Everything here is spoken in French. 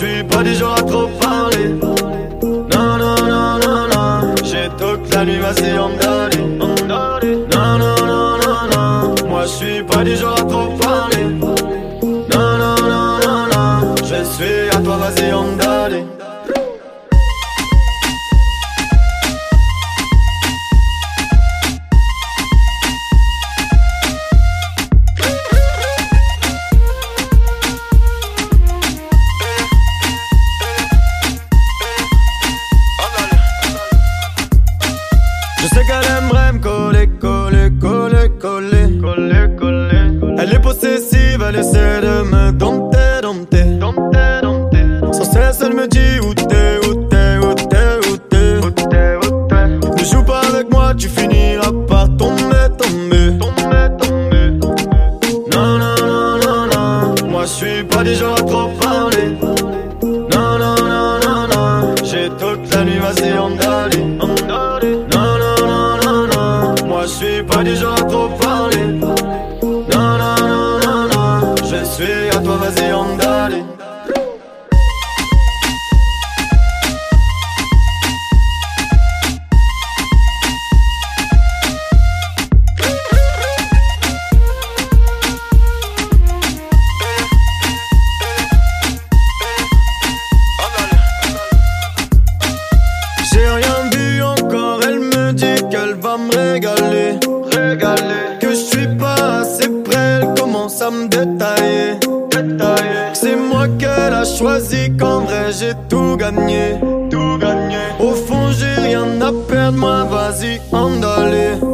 suis pas du genre à trop parler. Non, non, non, non, non. J'ai toute la nuit, vas-y, on d'aller. Non, non, non, non, non, non. Moi, je suis pas du genre à trop parler. Non, non, non, non, non. Je suis à toi, vas-y, on d'aller. Je sais qu'elle aimerait me coller, coller, coller, coller, coller, coller. Elle est possessive, elle essaie de me dompter, dompter, dompter, dompter. Sans cesse elle me dit où t'es, où t'es, où t'es, où t'es, où t'es, où t'es. Ne joue pas avec moi, tu finiras par tomber, tomber, tomber, tomber. Non, non, non, non, non. Moi je suis pas du genre à trop parler. Non, non, non, non, non. J'ai toute la nuit, vas-y, on d'aller, on d'aller. Non, non, non, non, non. Moi je suis pas du genre à trop parler. Non, non, non, non, non. Je suis à toi, vas-y, on d'aller. J'ai rien vu encore, elle me dit qu'elle va me régaler, régaler. Que je suis pas assez près, elle commence à me détailler, détailler. C'est moi qu'elle a choisi, qu'en vrai j'ai tout gagné, tout gagné. Au fond j'ai rien à perdre, moi vas-y, en d'aller.